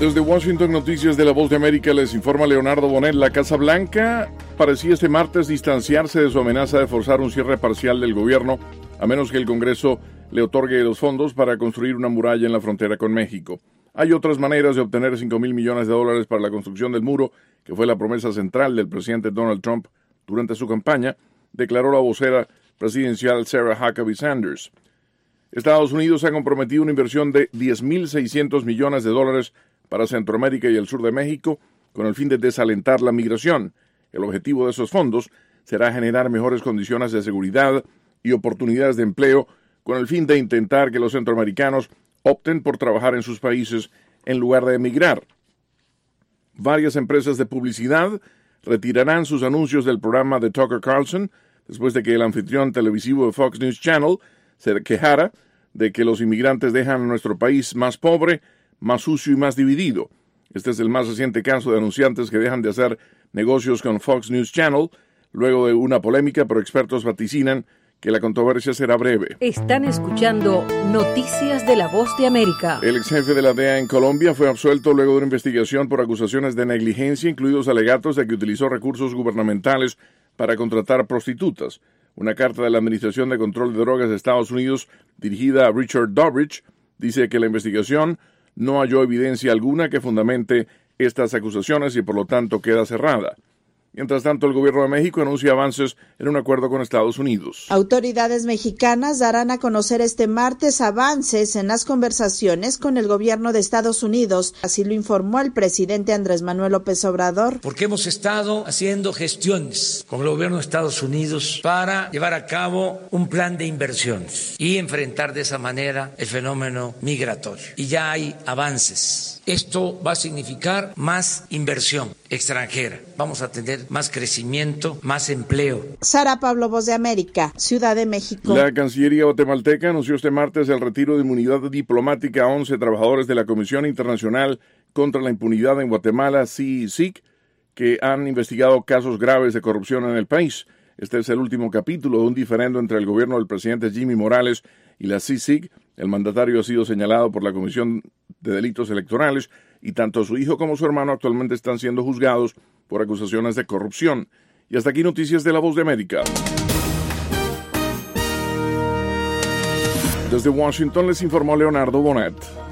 Desde Washington, Noticias de la Voz de América, les informa Leonardo Bonet. La Casa Blanca parecía este martes distanciarse de su amenaza de forzar un cierre parcial del gobierno, a menos que el Congreso le otorgue los fondos para construir una muralla en la frontera con México. Hay otras maneras de obtener $5,000 millones para la construcción del muro, que fue la promesa central del presidente Donald Trump durante su campaña, declaró la vocera presidencial Sarah Huckabee Sanders. Estados Unidos ha comprometido una inversión de $10,600 millones para Centroamérica y el sur de México, con el fin de desalentar la migración. El objetivo de esos fondos será generar mejores condiciones de seguridad y oportunidades de empleo, con el fin de intentar que los centroamericanos opten por trabajar en sus países en lugar de emigrar. Varias empresas de publicidad retirarán sus anuncios del programa de Tucker Carlson después de que el anfitrión televisivo de Fox News Channel se quejara de que los inmigrantes dejan a nuestro país más pobre, más sucio y más dividido. Este es el más reciente caso de anunciantes que dejan de hacer negocios con Fox News Channel luego de una polémica, pero expertos vaticinan que la controversia será breve. Están escuchando Noticias de la Voz de América. El ex jefe de la DEA en Colombia fue absuelto luego de una investigación por acusaciones de negligencia, incluidos alegatos de que utilizó recursos gubernamentales para contratar prostitutas. Una carta de la Administración de Control de Drogas de Estados Unidos, dirigida a Richard Dorbridge, dice que la investigación no halló evidencia alguna que fundamente estas acusaciones y por lo tanto queda cerrada. Mientras tanto, el gobierno de México anuncia avances en un acuerdo con Estados Unidos. Autoridades mexicanas darán a conocer este martes avances en las conversaciones con el gobierno de Estados Unidos, así lo informó el presidente Andrés Manuel López Obrador. Porque hemos estado haciendo gestiones con el gobierno de Estados Unidos para llevar a cabo un plan de inversiones y enfrentar de esa manera el fenómeno migratorio. Y ya hay avances. Esto va a significar más inversión extranjera. Vamos a tener más crecimiento, más empleo. Sara Pablo, Voz de América, Ciudad de México. La Cancillería guatemalteca anunció este martes el retiro de inmunidad diplomática a 11 trabajadores de la Comisión Internacional contra la Impunidad en Guatemala, CICIG, que han investigado casos graves de corrupción en el país. Este es el último capítulo de un diferendo entre el gobierno del presidente Jimmy Morales y la CICIG. El mandatario ha sido señalado por la Comisión de Delitos Electorales y tanto su hijo como su hermano actualmente están siendo juzgados por acusaciones de corrupción. Y hasta aquí Noticias de la Voz de América. Desde Washington les informó Leonardo Bonet.